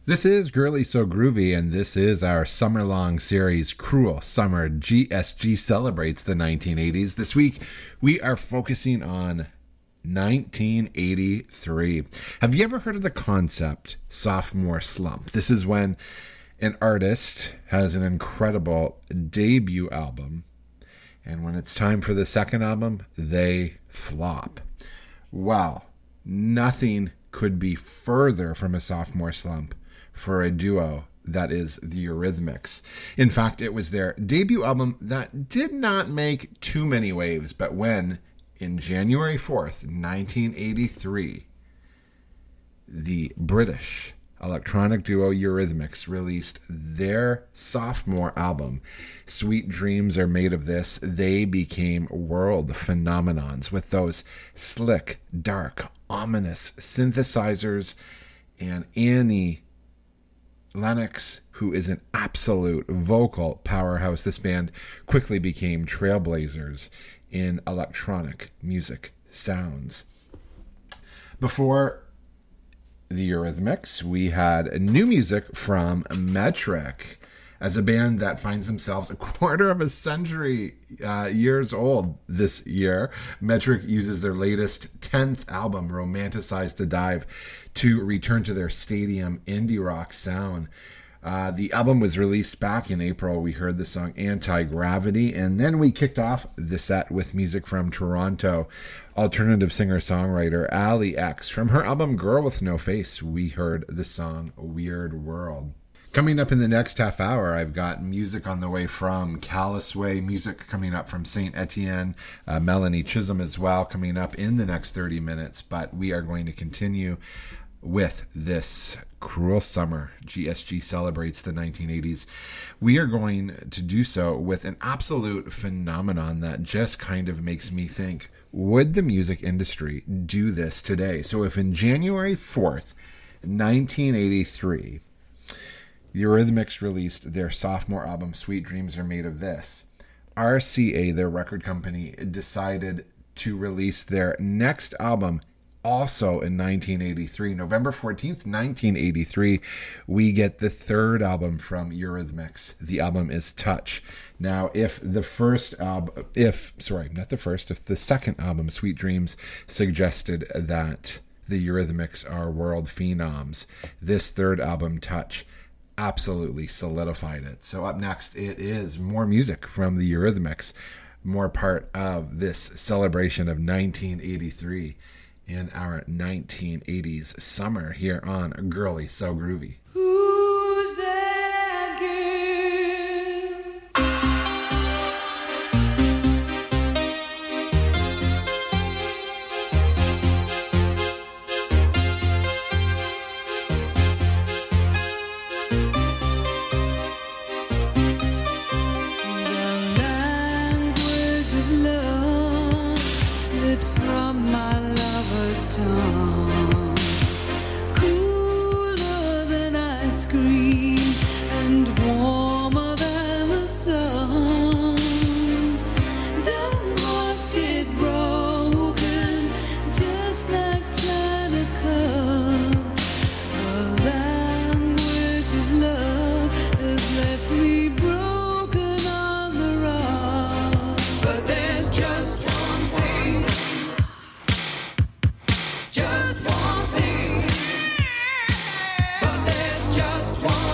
This is Girly So Groovy, and this is our summer-long series, Cruel Summer. GSG celebrates the 1980s. This week, we are focusing on 1983. Have you ever heard of the concept sophomore slump? This is when an artist has an incredible debut album, and when it's time for the second album, they flop. Wow, nothing could be further from a sophomore slump for a duo that is the Eurythmics. In fact, it was their debut album that did not make too many waves, but when, in January 4th, 1983, the British electronic duo Eurythmics released their sophomore album, Sweet Dreams Are Made of This, they became world phenomenons with those slick, dark, ominous synthesizers, and Annie Lennox, who is an absolute vocal powerhouse. This band quickly became trailblazers in electronic music sounds. Before the Eurythmics, we had new music from Metric, as a band that finds themselves a quarter of a century years old this year. Metric uses their latest 10th album, Romanticize the Dive, to return to their stadium indie rock sound. The album was released back in April. We heard the song Anti-Gravity, and then we kicked off the set with music from Toronto alternative singer-songwriter Ali X. From her album Girl With No Face, we heard the song Weird World. Coming up in the next half hour, I've got music on the way from Callous Way, music coming up from St. Etienne, Melanie Chisholm as well, coming up in the next 30 minutes. But we are going to continue with this Cruel Summer. GSG celebrates the 1980s. We are going to do so with an absolute phenomenon that just kind of makes me think, would the music industry do this today? So if in January 4th, 1983, the Eurythmics released their sophomore album, Sweet Dreams Are Made of This, RCA, their record company, decided to release their next album also in 1983. November 14th, 1983, we get the third album from Eurythmics. The album is Touch. Now, if the second album, Sweet Dreams, suggested that the Eurythmics are world phenoms, this third album, Touch, absolutely solidified it. So up next, it is more music from the Eurythmics, more part of this celebration of 1983 in our 1980s summer here on Girly So Groovy. Who's that girl? From my lover's tongue, cooler than ice cream and warmer than the sun. Dumb hearts get broken just like China cups. The language of love has left me broken on the rock. But there's just one thing. Just one thing, but there's just one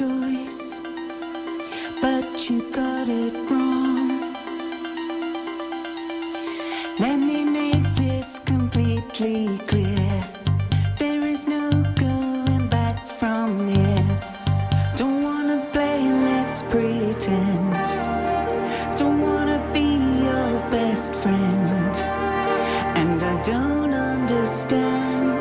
choice, but you got it wrong. Let me make this completely clear. There is no going back from here. Don't wanna play, let's pretend. Don't wanna be your best friend. And I don't understand.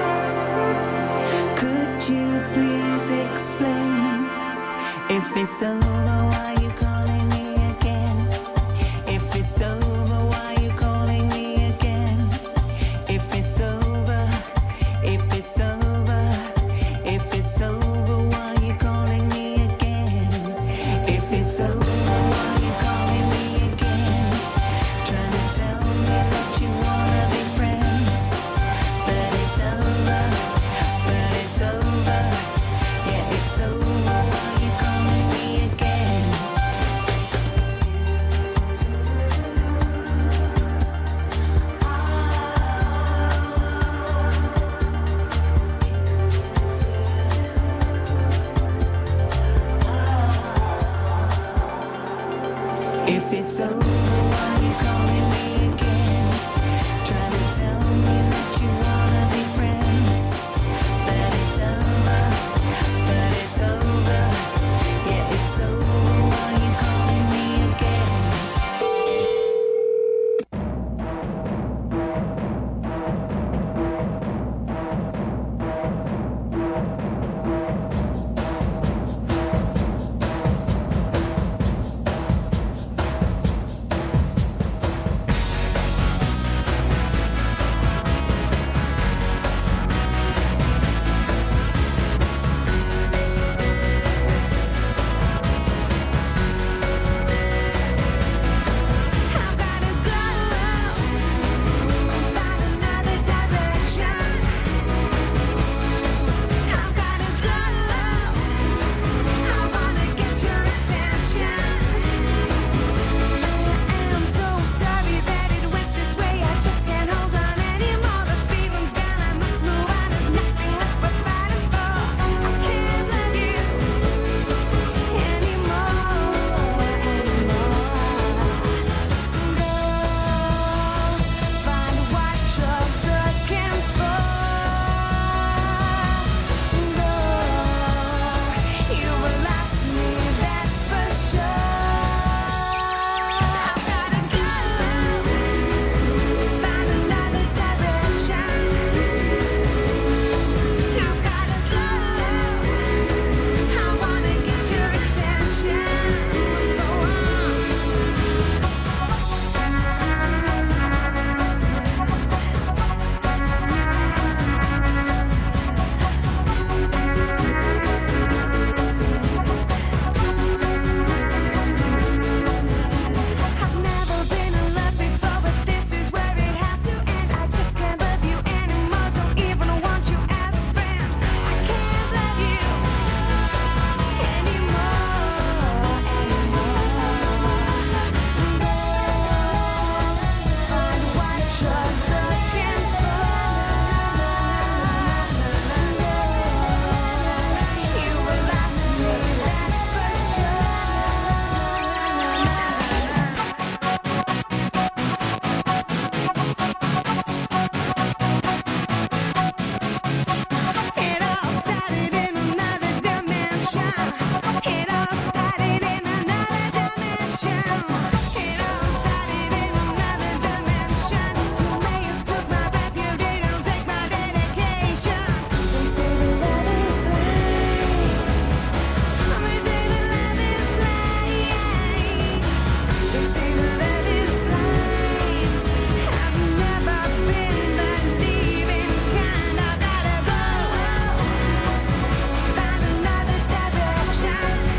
Could you please explain? If it's over, why you calling me again? If it's over, why you calling me again? If it's over, if it's over, if it's over, why you calling me again? If it's over, why you calling me again? Trying to tell me that you wanna be friends, but it's over, but it's over, yeah, it's over, why you calling me again? If it's over, why you calling me again? Trying to tell me that you wanna be friends, but it's over, but it's over, yeah, it's over, why you calling me again? I've gotta go, find another direction. I've gotta go, I wanna get your attention. I am so sorry that it went this way. I just can't hold on anymore. The feeling's gone, I must move on. There's nothing left but fighting for. I can't love you anymore. Find what you're looking for. You will last me, that's for sure. I've gotta go, find another direction. You've gotta go, I wanna get your attention for I've never been in love before, but this is where it has to end. I just can't love you anymore. Don't even want you as a friend. I can't love you anymore. Find what you're looking for. You will last me, that's for sure. It all started in another dimension. It all started in another dimension. It all started in another dimension. You may have took my breath, you didn't take my dedication. They say that love is blind. They say that love is blind. They say that love is blind. I've never been believing kind. I gotta go, find another direction.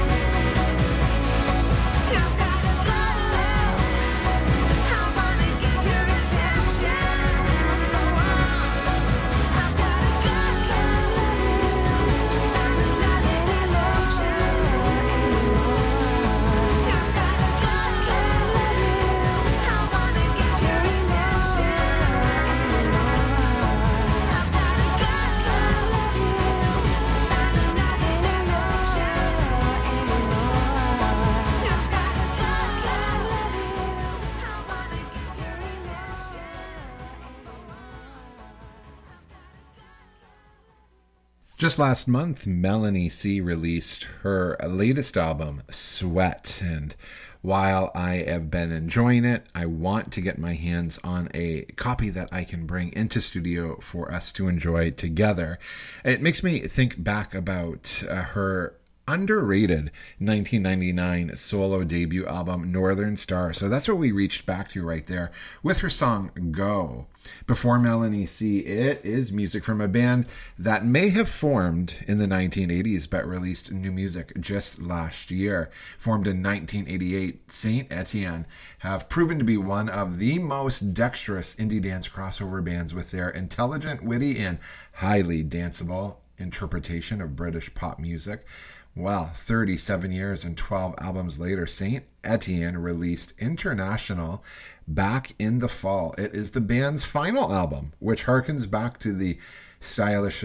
Just last month, Melanie C. released her latest album, Sweat, and while I have been enjoying it, I want to get my hands on a copy that I can bring into studio for us to enjoy together. It makes me think back about her underrated 1999 solo debut album, Northern Star. So that's what we reached back to right there with her song Go. Before Melanie C., it is music from a band that may have formed in the 1980s but released new music just last year. Formed in 1988, Saint Etienne have proven to be one of the most dexterous indie dance crossover bands with their intelligent, witty, and highly danceable interpretation of British pop music. Well, 37 years and 12 albums later, Saint Etienne released International back in the fall. It is the band's final album, which harkens back to the stylish,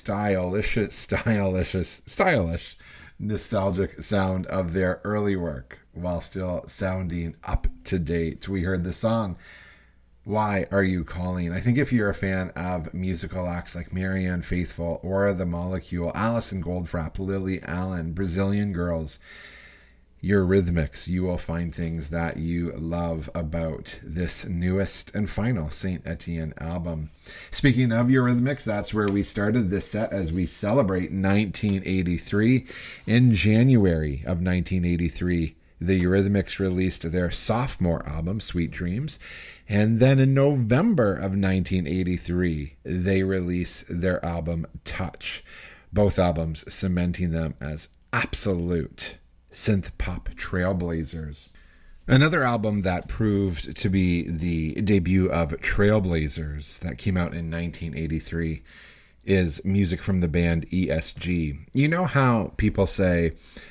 nostalgic sound of their early work, while still sounding up to date. We heard the song Why Are You Calling? I think if you're a fan of musical acts like Marianne Faithfull, Aura the Molecule, Alison Goldfrapp, Lily Allen, Brazilian Girls, Eurythmics, you will find things that you love about this newest and final Saint Etienne album. Speaking of Eurythmics, that's where we started this set as we celebrate 1983. In January of 1983, the Eurythmics released their sophomore album, Sweet Dreams. And then in November of 1983, they released their album Touch, both albums cementing them as absolute synth pop trailblazers. Another album that proved to be the debut of Trailblazers that came out in 1983 is music from the band ESG. You know how people say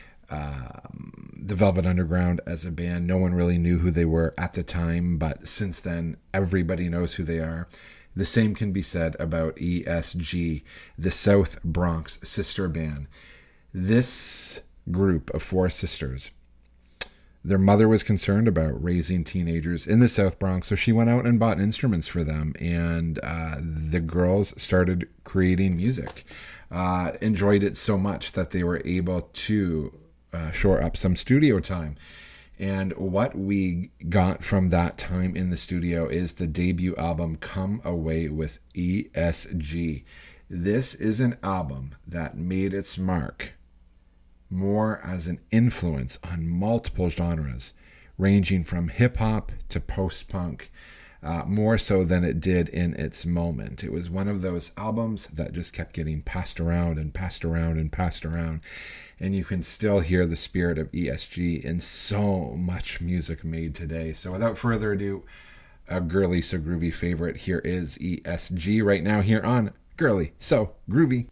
the Velvet Underground as a band, no one really knew who they were at the time, but since then everybody knows who they are. The same can be said about ESG, the South Bronx sister band. This group of four sisters, their mother was concerned about raising teenagers in the South Bronx, so she went out and bought instruments for them, and the girls started creating music. Enjoyed it so much that they were able to shore up some studio time. And what we got from that time in the studio is the debut album, Come Away with ESG. This is an album that made its mark more as an influence on multiple genres, ranging from hip-hop to post-punk, more so than it did in its moment. It was one of those albums that just kept getting passed around and passed around and passed around, and you can still hear the spirit of ESG in so much music made today. So without further ado, a Girly So Groovy favorite, here is ESG right now here on Girly So Groovy.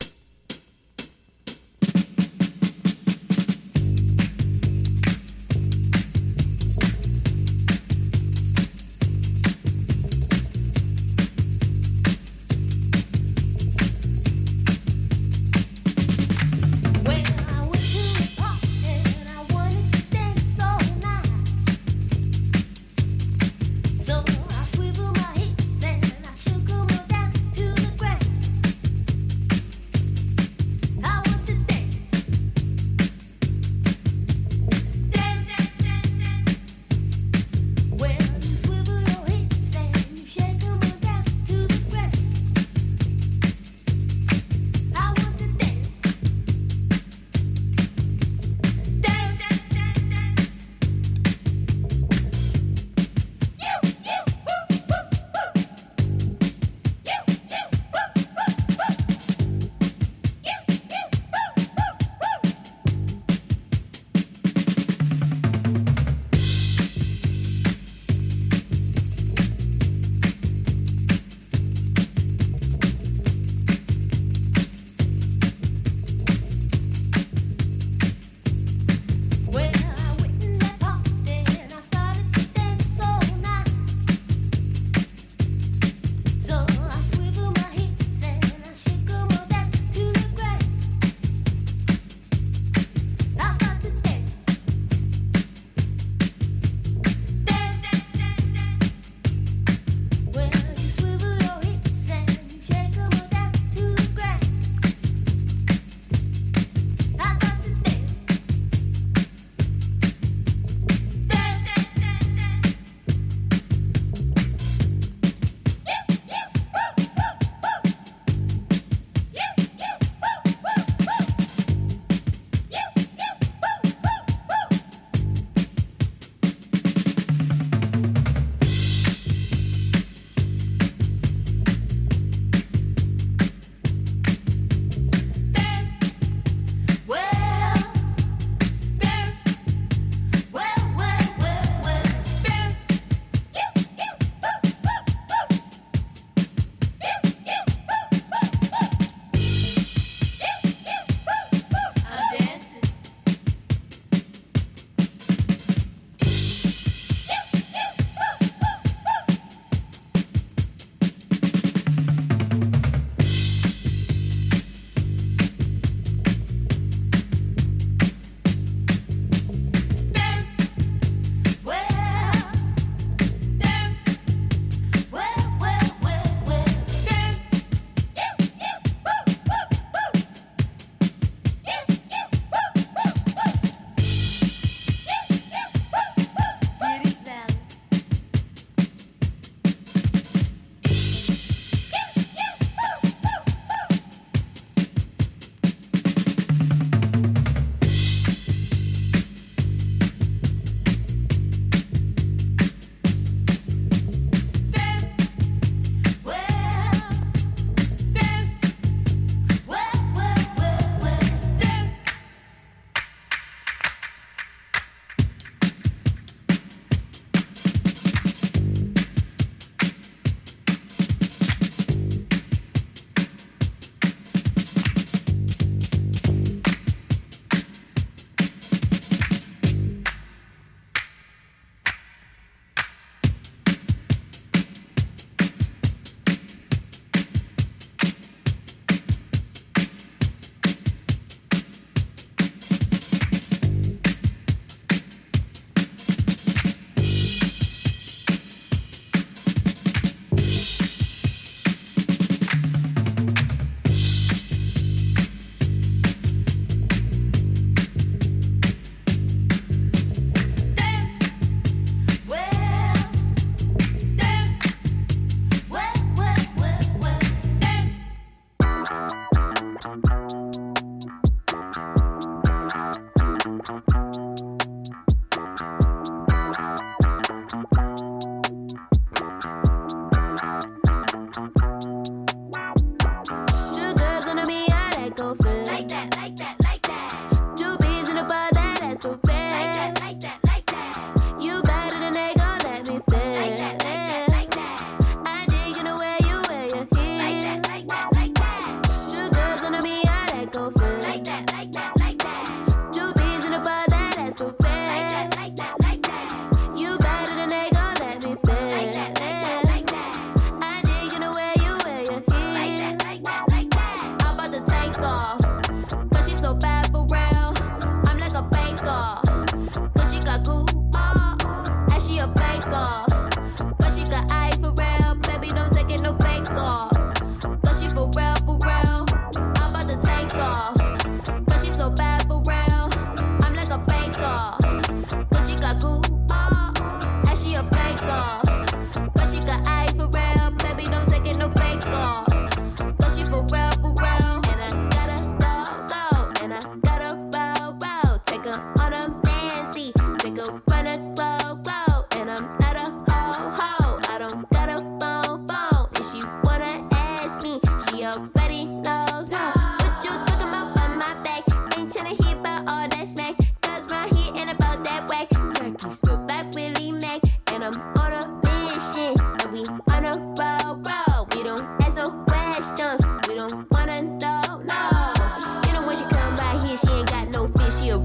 So I swivel my hips and I sugar down to the ground.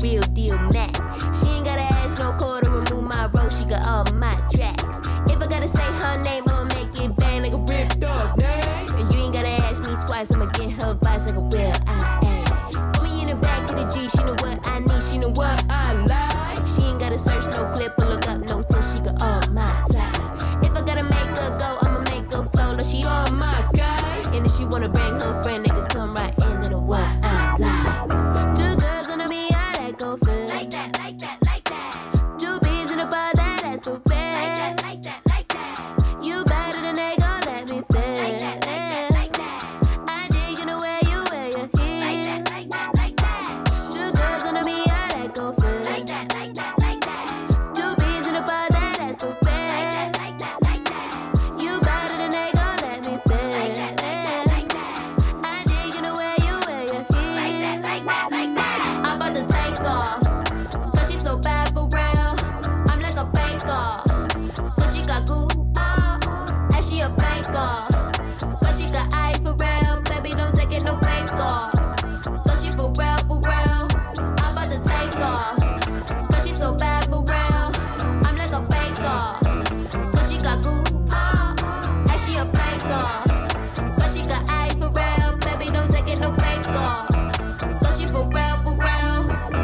real deal Mac. She ain't gotta ask no call to remove my roll, she got all my tracks. If I gotta say her name, I'ma make it bang like a ripped off name. And you ain't gotta ask me twice, I'ma get her vibes like a real I am. Put me in the back of the G, she know what I need, she know what I like. She ain't gotta search no clip or look up no test, she got all my types. If I gotta make her go, I'ma make her flow like she all my guy. And if she wanna bring her friend, they can come right into the what I like. Two girls under me, I let go feel like that, like that, like that. Two bees in a bar, that's for fair. Like that, like that, like that. You better than they gon' let me feel. Like that, like that, like that. I dig in the way you wear your heels. Like that, like that, like that. Two girls under me, I let go feel like that, like that, like that. Two bees in a bar, that's for fair. Like that, like that, like that. You better than they gon' let me feel. Like that, like that, like that. I dig in the way you wear your heels. Like that, like that, like that. I'm about to take off, 'cause she's so bad for real. I'm like a baker, 'cause she got goo, and she a faker. 'Cause she got eye for real, baby, don't take it no fake off. 'Cause she for real, for real. I'm about to take off, 'cause she so bad for real. I'm like a baker, 'cause she got goo, and she a faker. 'Cause she got eye for real, baby, don't take it no fake off. 'Cause she for real, for real.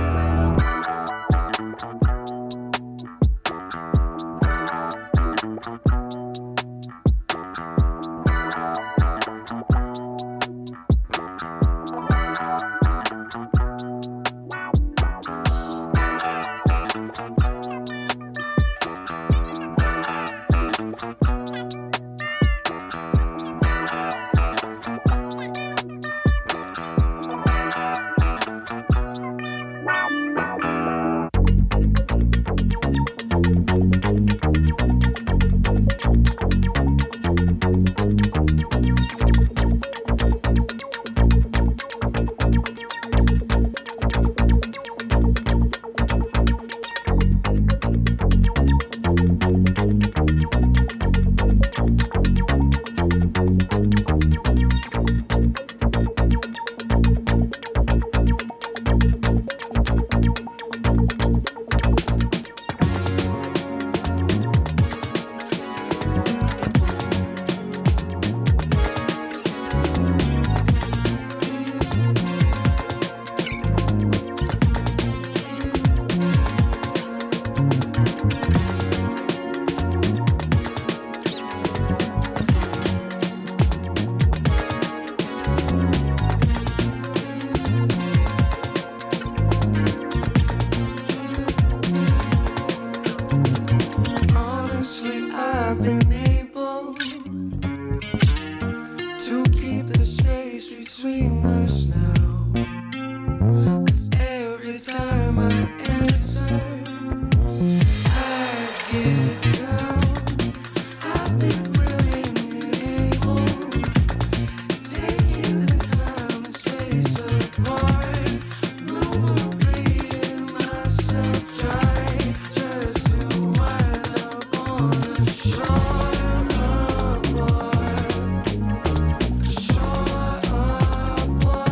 Honestly, I've been able to keep the space between us now. 'Cause every time I answer, I get down. I've been willing and able, taking the time and space apart. No more bleeding myself dry, just to wind up on the shore apart. Shore apart.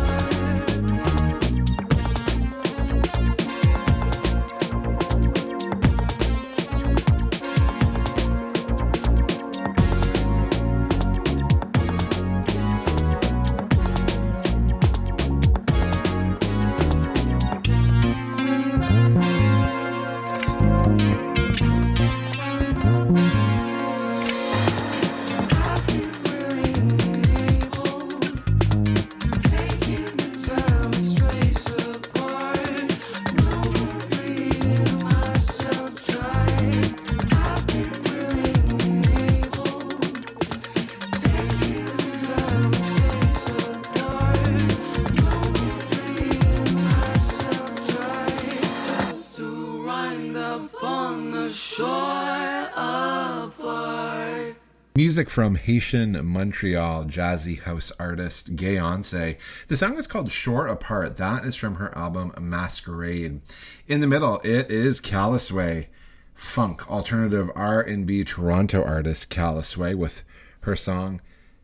I've been willing and able, taking the time and space apart. No more bleeding myself dry. I've been willing and able, taking the time and space apart. No more bleeding myself dry, just to wind up on the shore apart. Music from Haitian Montreal jazzy house artist Gayonce. The song is called Shore Apart. That is from her album Masquerade. In the middle, it is Callisway, funk alternative R&B Toronto artist Callisway with her song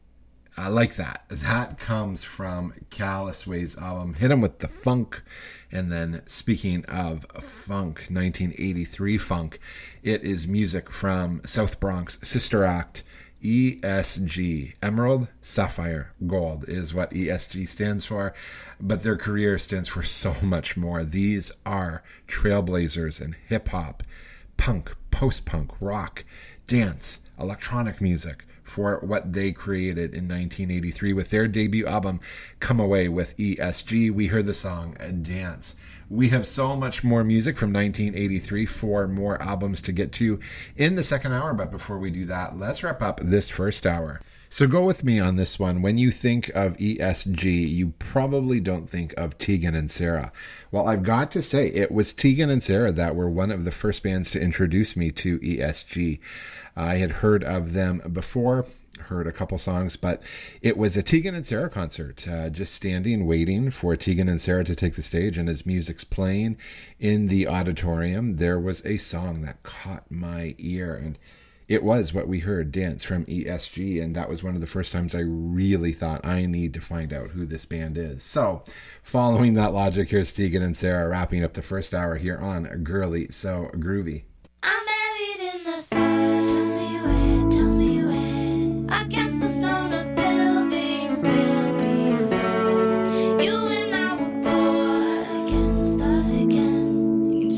I like that. That comes from Callous Way's album, Hit 'Em With the Funk. And then speaking of funk, 1983 funk, it is music from South Bronx Sister Act, ESG. Emerald, Sapphire, Gold is what ESG stands for, but their career stands for so much more. These are trailblazers in hip-hop, punk, post-punk, rock, dance, electronic music, for what they created in 1983 with their debut album, Come Away with ESG. We heard the song Dance. We have so much more music from 1983, 4 more albums to get to in the second hour. But before we do that, let's wrap up this first hour. So go with me on this one. When you think of ESG, you probably don't think of Tegan and Sara. Well, I've got to say, it was Tegan and Sara that were one of the first bands to introduce me to ESG. I had heard of them before, heard a couple songs, but it was a Tegan and Sara concert, just standing, waiting for Tegan and Sara to take the stage, and as music's playing in the auditorium, there was a song that caught my ear, and it was what we heard, Dance, from ESG, and that was one of the first times I really thought, I need to find out who this band is. So, following that logic, here's Tegan and Sara wrapping up the first hour here on Girly So Groovy.